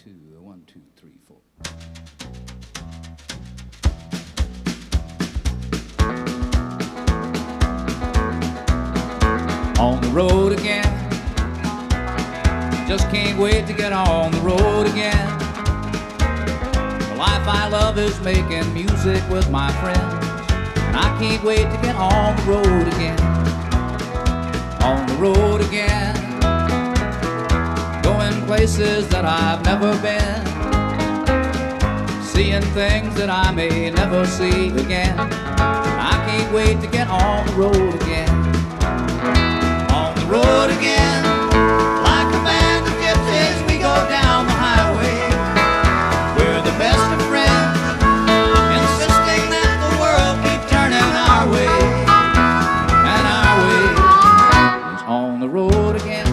two, one, two, three, four. On the road again, just can't wait to get on the road again. The life I love is making music with my friends, and I can't wait to get on the road again. On the road again, going places that I've never been, seeing things that I may never see again. I can't wait to get on the road again. On the road again, like a band of gypsies, we go down the highway. We're the best of friends, insisting that the world keep turning our way. And our way is on the road again.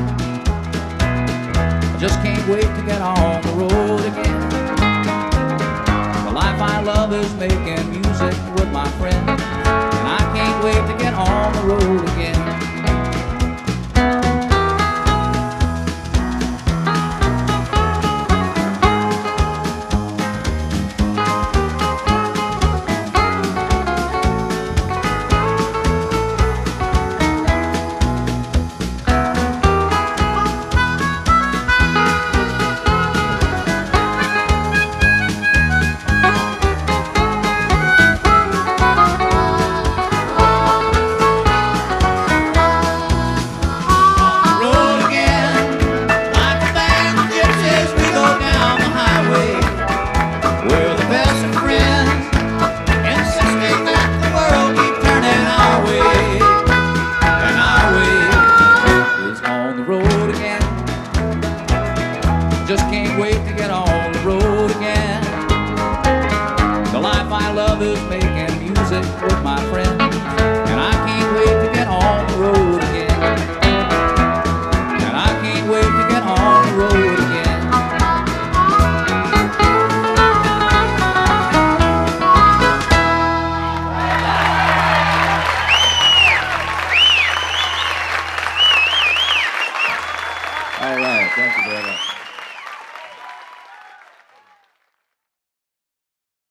I just can't wait to get on the road again. The life I love is making music with my friends, and I can't wait to get on the road again. Just can't wait to get on